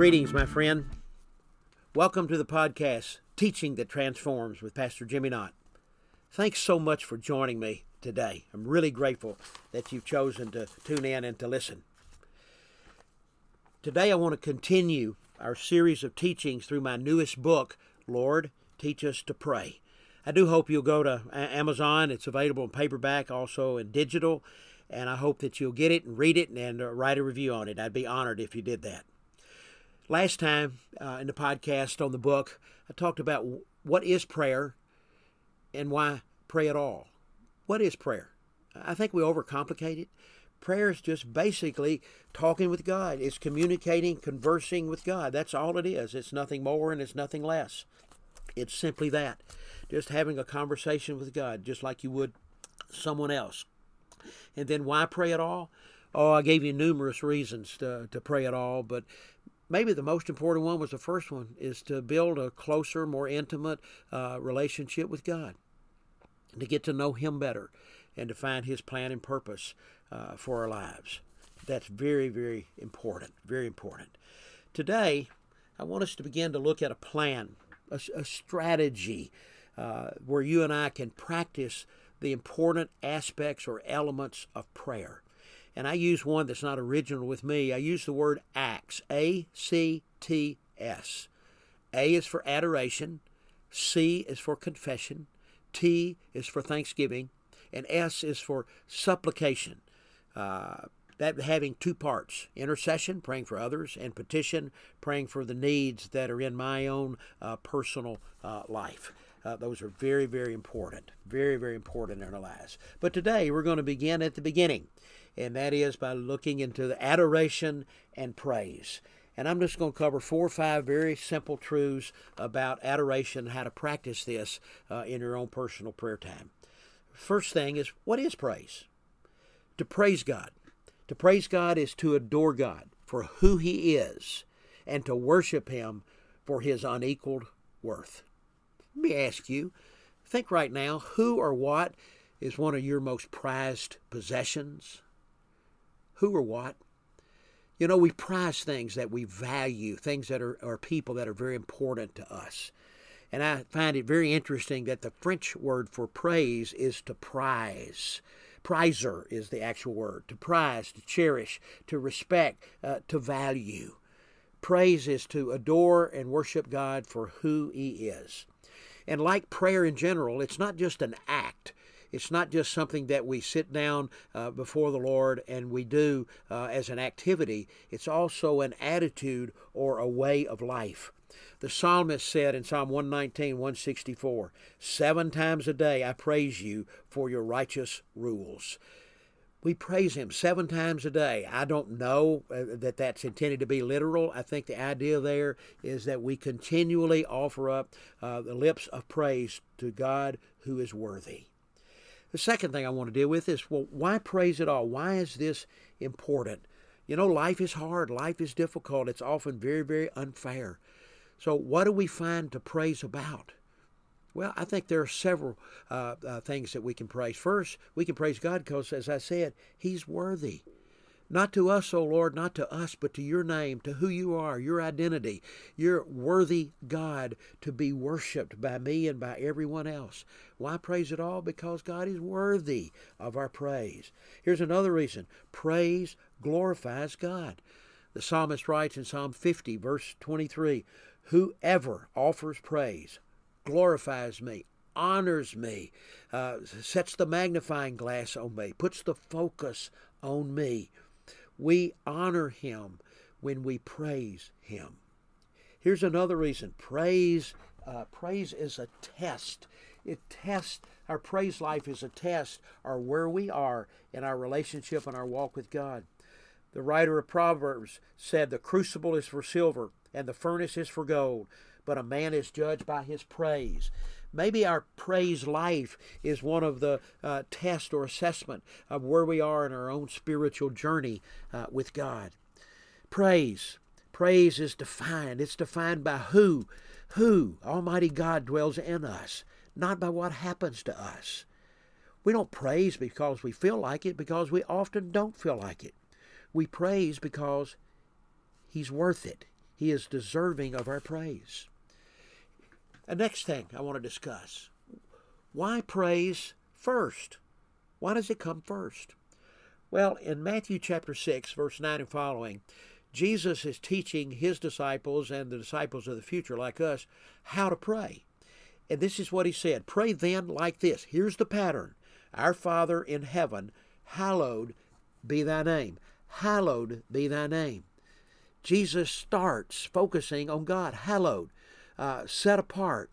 Greetings, my friend. Welcome to the podcast, Teaching That Transforms with Pastor Jimmy Knott. Thanks so much for joining me today. I'm really grateful that you've chosen to tune in and to listen. Today I want to continue our series of teachings through my newest book, Lord, Teach Us to Pray. I do hope you'll go to Amazon. It's available in paperback, also in digital, and I hope that you'll get it and read it and write a review on it. I'd be honored if you did that. Last time in the podcast on the book, I talked about what is prayer and why pray at all. What is prayer? I think we overcomplicate it. Prayer is just basically talking with God. It's communicating, conversing with God. That's all it is. It's nothing more and it's nothing less. It's simply that. Just having a conversation with God, just like you would someone else. And then why pray at all? Oh, I gave you numerous reasons to pray at all, but maybe the most important one was the first one, is to build a closer, more intimate relationship with God, to get to know Him better and to find His plan and purpose for our lives. That's very, very important, very important. Today, I want us to begin to look at a plan, a strategy where you and I can practice the important aspects or elements of prayer. And I use one that's not original with me. I use the word ACTS, A-C-T-S. A is for adoration, C is for confession, T is for thanksgiving, and S is for supplication. That having two parts: intercession, praying for others, and petition, praying for the needs that are in my own personal life. Those are very, very important. Very, very important in our lives. But today we're going to begin at the beginning, and that is by looking into the adoration and praise. And I'm just going to cover 4 or 5 very simple truths about adoration, how to practice this in your own personal prayer time. First thing is, what is praise? To praise God. To praise God is to adore God for who He is and to worship Him for His unequaled worth. Let me ask you, think right now, who or what is one of your most prized possessions? Who or what? You know, we prize things that we value, things that are people that are very important to us. And I find it very interesting that the French word for praise is to prize. Prizer is the actual word. To prize, to cherish, to respect, to value. Praise is to adore and worship God for who He is. And like prayer in general, it's not just an act. It's not just something that we sit down before the Lord and we do as an activity. It's also an attitude or a way of life. The psalmist said in Psalm 119, 164, 7 times a day I praise you for your righteous rules. We praise Him 7 times a day. I don't know that that's intended to be literal. I think the idea there is that we continually offer up the lips of praise to God who is worthy. The second thing I want to deal with is, well, why praise at all? Why is this important? You know, life is hard. Life is difficult. It's often very, very unfair. So what do we find to praise about? Well, I think there are several things that we can praise. First, we can praise God because, as I said, He's worthy. Not to us, O Lord, not to us, but to your name, to who you are, your identity. You're worthy, God, to be worshiped by me and by everyone else. Why praise at all? Because God is worthy of our praise. Here's another reason. Praise glorifies God. The psalmist writes in Psalm 50, verse 23, whoever offers praise glorifies me, honors me, sets the magnifying glass on me, puts the focus on me. We honor Him when we praise Him. Here's another reason. Praise is a test. Our praise life is a test or where we are in our relationship and our walk with God. The writer of Proverbs said, the crucible is for silver and the furnace is for gold, but a man is judged by his praise. Maybe our praise life is one of the tests or assessment of where we are in our own spiritual journey with God. Praise is defined. It's defined by who Almighty God dwells in us, not by what happens to us. We don't praise because we feel like it, because we often don't feel like it. We praise because He's worth it. He is deserving of our praise. The next thing I want to discuss, why praise first? Why does it come first? Well, in Matthew chapter 6, verse 9 and following, Jesus is teaching his disciples and the disciples of the future like us how to pray. And this is what he said, pray then like this. Here's the pattern. Our Father in heaven, hallowed be thy name. Hallowed be thy name. Jesus starts focusing on God, hallowed, set apart,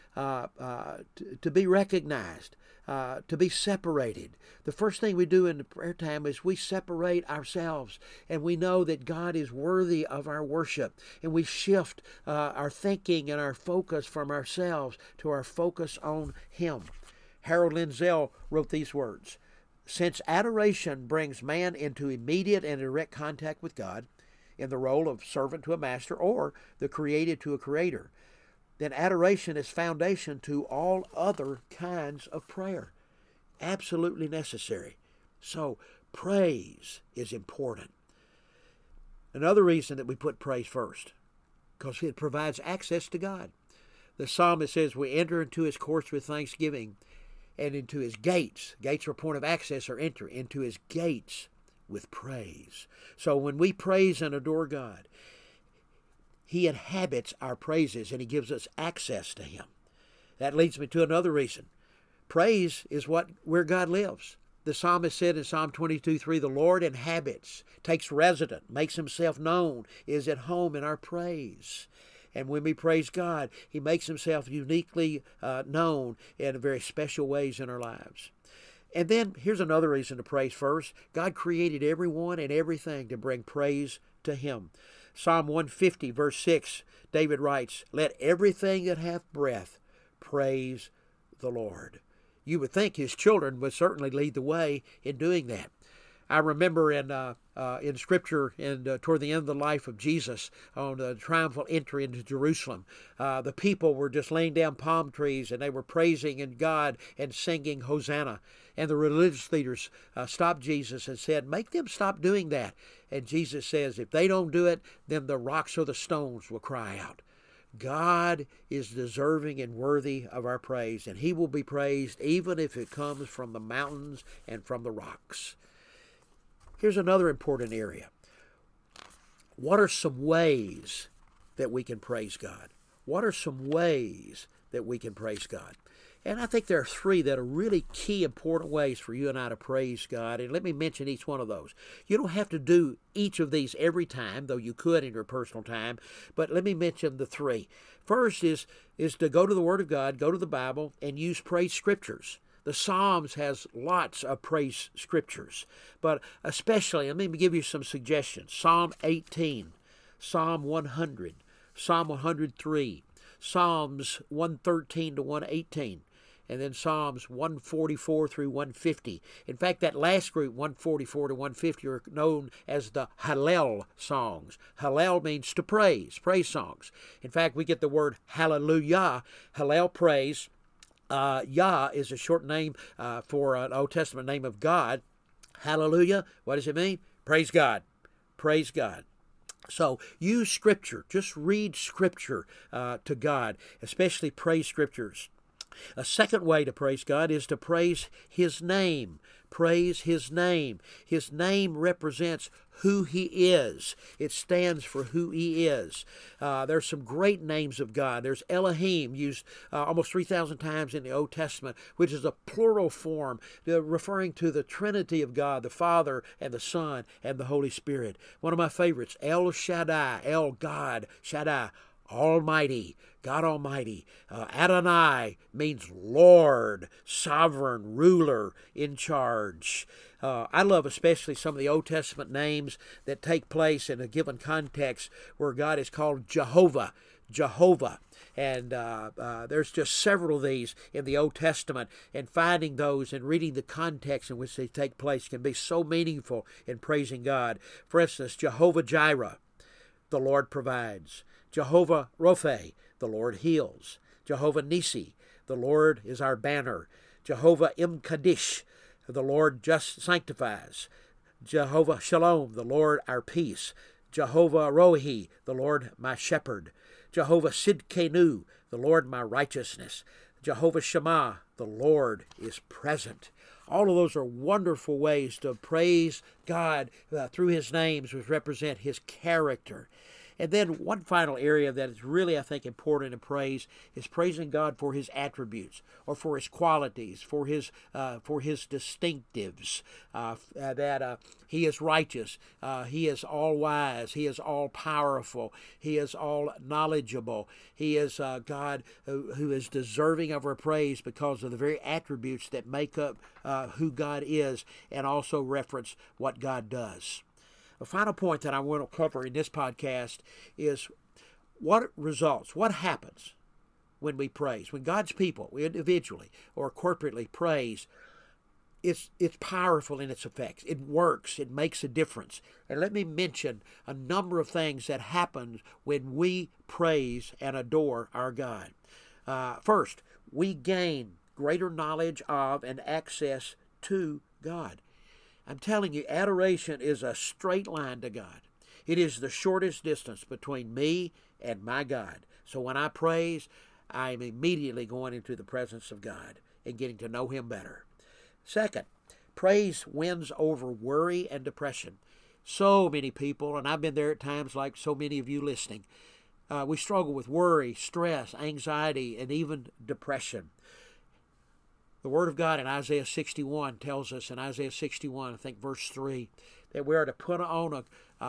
to be recognized, to be separated. The first thing we do in the prayer time is we separate ourselves, and we know that God is worthy of our worship, and we shift our thinking and our focus from ourselves to our focus on Him. Harold Lindsell wrote these words, since adoration brings man into immediate and direct contact with God in the role of servant to a master or the created to a creator, then adoration is foundation to all other kinds of prayer. Absolutely necessary. So praise is important. Another reason that we put praise first, because it provides access to God. The psalmist says we enter into his courts with thanksgiving and into his gates. Gates are a point of access or entry. Into his gates with praise. So when we praise and adore God, He inhabits our praises and He gives us access to Him. That leads me to another reason. Praise is where God lives. The psalmist said in Psalm 22:3, the Lord inhabits, takes residence, makes Himself known, is at home in our praise. And when we praise God, He makes Himself uniquely known in very special ways in our lives. And then here's another reason to praise first. God created everyone and everything to bring praise to Him. Psalm 150, verse 6, David writes, let everything that hath breath praise the Lord. You would think His children would certainly lead the way in doing that. I remember in Scripture toward the end of the life of Jesus on the triumphal entry into Jerusalem, the people were just laying down palm trees and they were praising in God and singing Hosanna. And the religious leaders stopped Jesus and said, make them stop doing that. And Jesus says, if they don't do it, then the rocks or the stones will cry out. God is deserving and worthy of our praise, and He will be praised even if it comes from the mountains and from the rocks. Here's another important area. What are some ways that we can praise God? What are some ways that we can praise God? And I think there are three that are really key important ways for you and I to praise God. And let me mention each one of those. You don't have to do each of these every time, though you could in your personal time. But let me mention the three. First is to go to the Word of God, go to the Bible, and use praise scriptures. The Psalms has lots of praise scriptures. But especially, let me give you some suggestions. Psalm 18, Psalm 100, Psalm 103, Psalms 113 to 118. And then Psalms 144 through 150. In fact, that last group, 144 to 150, are known as the Hallel songs. Hallel means to praise songs. In fact, we get the word hallelujah, Hallel praise. Yah is a short name for an Old Testament name of God. Hallelujah, what does it mean? Praise God. Praise God. So use Scripture. Just read Scripture to God, especially praise scriptures. A second way to praise God is to praise His name. Praise His name. His name represents who He is. It stands for who He is. There's some great names of God. There's Elohim, used almost 3,000 times in the Old Testament, which is a plural form referring to the Trinity of God, the Father and the Son and the Holy Spirit. One of my favorites, El Shaddai, El God, Shaddai, Almighty, God Almighty. Adonai means Lord, sovereign, ruler, in charge. I love especially some of the Old Testament names that take place in a given context where God is called Jehovah. And there's just several of these in the Old Testament, and finding those and reading the context in which they take place can be so meaningful in praising God. For instance, Jehovah Jireh, the Lord provides. Jehovah Rophe, the Lord heals. Jehovah Nissi, the Lord is our banner. Jehovah Imkadish, the Lord just sanctifies. Jehovah Shalom, the Lord our peace. Jehovah Rohi, the Lord my shepherd. Jehovah Sidkenu, the Lord my righteousness. Jehovah Shammah, the Lord is present. All of those are wonderful ways to praise God through his names, which represent his character. And then one final area that is really, I think, important in praise is praising God for his attributes or for his qualities, for his distinctives, that he is righteous, he is all-wise, he is all-powerful, he is all-knowledgeable, he is God who is deserving of our praise because of the very attributes that make up who God is and also reference what God does. The final point that I want to cover in this podcast is what results, what happens when we praise. When God's people, individually or corporately praise, it's powerful in its effects. It works. It makes a difference. And let me mention a number of things that happen when we praise and adore our God. First, we gain greater knowledge of and access to God. I'm telling you, adoration is a straight line to God. It is the shortest distance between me and my God. So when I praise, I am immediately going into the presence of God and getting to know him better. Second, praise wins over worry and depression. So many people, and I've been there at times like so many of you listening, we struggle with worry, stress, anxiety, and even depression. The Word of God in Isaiah 61 tells us, in Isaiah 61, I think verse 3, that we are to put on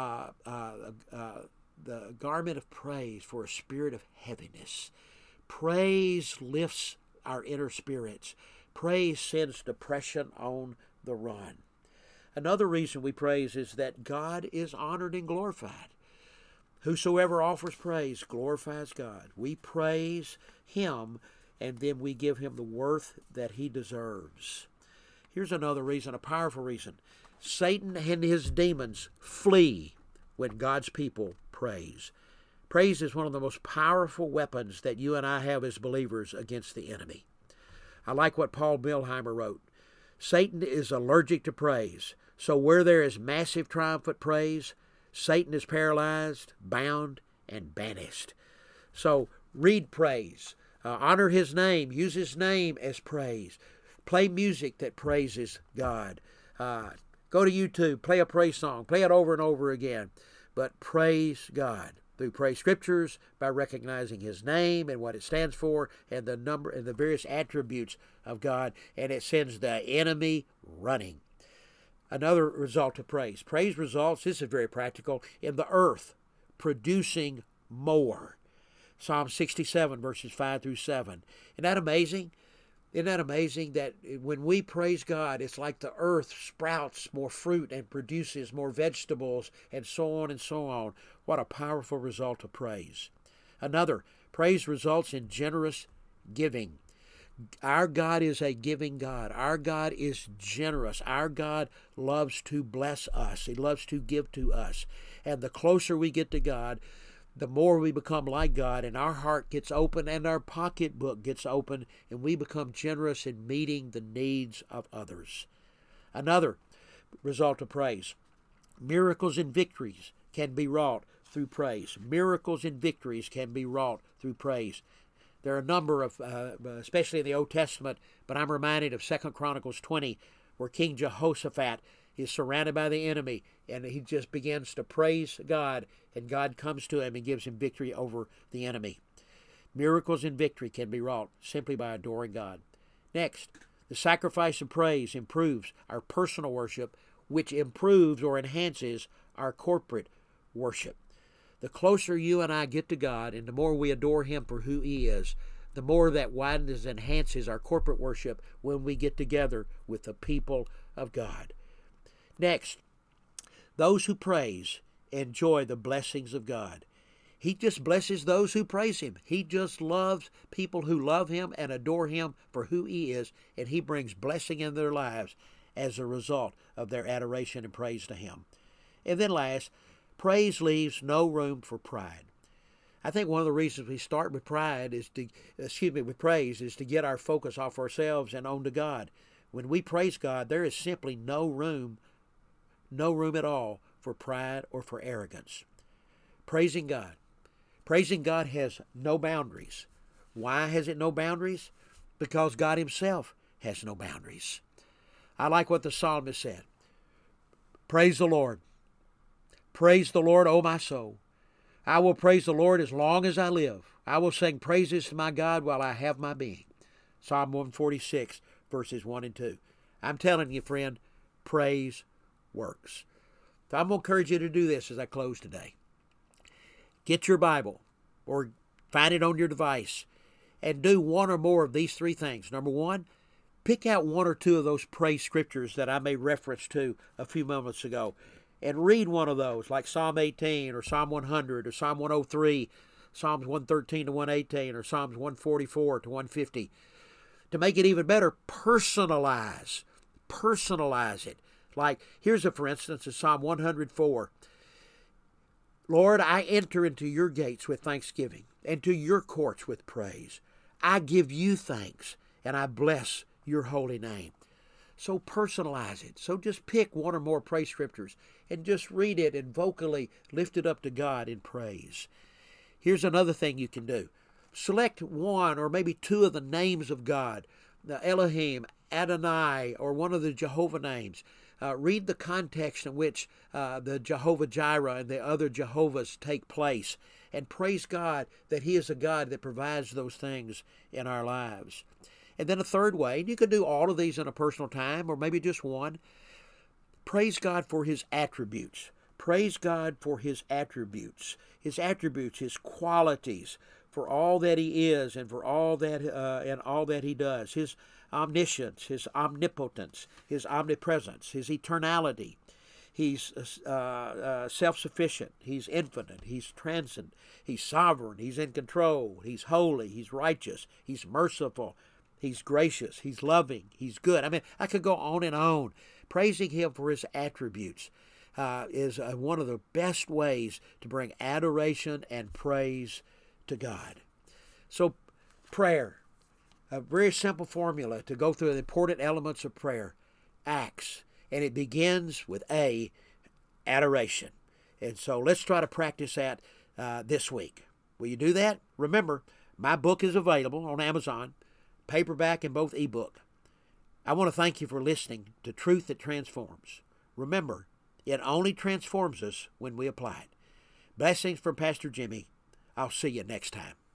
the garment of praise for a spirit of heaviness. Praise lifts our inner spirits. Praise sends depression on the run. Another reason we praise is that God is honored and glorified. Whosoever offers praise glorifies God. We praise him, and then we give him the worth that he deserves. Here's another reason, a powerful reason. Satan and his demons flee when God's people praise. Praise is one of the most powerful weapons that you and I have as believers against the enemy. I like what Paul Milheimer wrote. Satan is allergic to praise. So where there is massive triumphant praise, Satan is paralyzed, bound, and banished. So read praise. Honor his name. Use his name as praise. Play music that praises God. Go to YouTube. Play a praise song. Play it over and over again. But praise God through praise scriptures by recognizing his name and what it stands for and the number and the various attributes of God. And it sends the enemy running. Another result of praise. Praise results, this is very practical, in the earth producing more. Psalm 67, verses 5 through 7. Isn't that amazing? Isn't that amazing that when we praise God, it's like the earth sprouts more fruit and produces more vegetables and so on and so on. What a powerful result of praise. Another, praise results in generous giving. Our God is a giving God. Our God is generous. Our God loves to bless us. He loves to give to us. And the closer we get to God, the more we become like God, and our heart gets open and our pocketbook gets open, and we become generous in meeting the needs of others. Another result of praise. Miracles and victories can be wrought through praise. Miracles and victories can be wrought through praise. There are a number of, especially in the Old Testament, but I'm reminded of 2 Chronicles 20, where King Jehoshaphat is surrounded by the enemy, and he just begins to praise God, and God comes to him and gives him victory over the enemy. Miracles and victory can be wrought simply by adoring God. Next, the sacrifice of praise improves our personal worship, which improves or enhances our corporate worship. The closer you and I get to God, and the more we adore him for who he is, the more that widens and enhances our corporate worship when we get together with the people of God. Next, those who praise enjoy the blessings of God. He just blesses those who praise him. He just loves people who love him and adore him for who he is, and he brings blessing in their lives as a result of their adoration and praise to him. And then last, praise leaves no room for pride. I think one of the reasons we start with praise is to get our focus off ourselves and onto God. When we praise God, there is simply no room at all for pride or for arrogance. praising God. Praising God has no boundaries. Why has it no boundaries? Because God himself has no boundaries. I like what the psalmist said. Praise the Lord. Praise the Lord, O my soul. I will praise the Lord as long as I live. I will sing praises to my God while I have my being. Psalm 146, verses 1 and 2. I'm telling you, friend, praise works. So I'm going to encourage you to do this as I close today. Get your Bible or find it on your device and do one or more of these three things. Number one, pick out one or two of those praise scriptures that I made reference to a few moments ago and read one of those, like Psalm 18 or Psalm 100 or Psalm 103, Psalms 113 to 118 or Psalms 144 to 150. To make it even better, personalize it. Like, here's a, for instance, in Psalm 104. Lord, I enter into your gates with thanksgiving and to your courts with praise. I give you thanks and I bless your holy name. So personalize it. So just pick one or more praise scriptures and just read it and vocally lift it up to God in praise. Here's another thing you can do. Select one or maybe two of the names of God, the Elohim, Adonai, or one of the Jehovah names. Read the context in which the Jehovah Jireh and the other Jehovahs take place, and praise God that he is a God that provides those things in our lives. And then a third way, and you can do all of these in a personal time or maybe just one, praise God for his attributes. Praise God for his attributes, his qualities, for all that he is and for all that he does. His omniscience, his omnipotence, his omnipresence, his eternality. He's self-sufficient. He's infinite. He's transcendent. He's sovereign. He's in control. He's holy. He's righteous. He's merciful. He's gracious. He's loving. He's good. I mean, I could go on and on. Praising him for his attributes is one of the best ways to bring adoration and praise to God. So, prayer. A very simple formula to go through the important elements of prayer. Acts. And it begins with A, adoration. And so let's try to practice that this week. Will you do that? Remember, my book is available on Amazon, paperback and both ebook. I want to thank you for listening to Truth That Transforms. Remember, it only transforms us when we apply it. Blessings from Pastor Jimmy. I'll see you next time.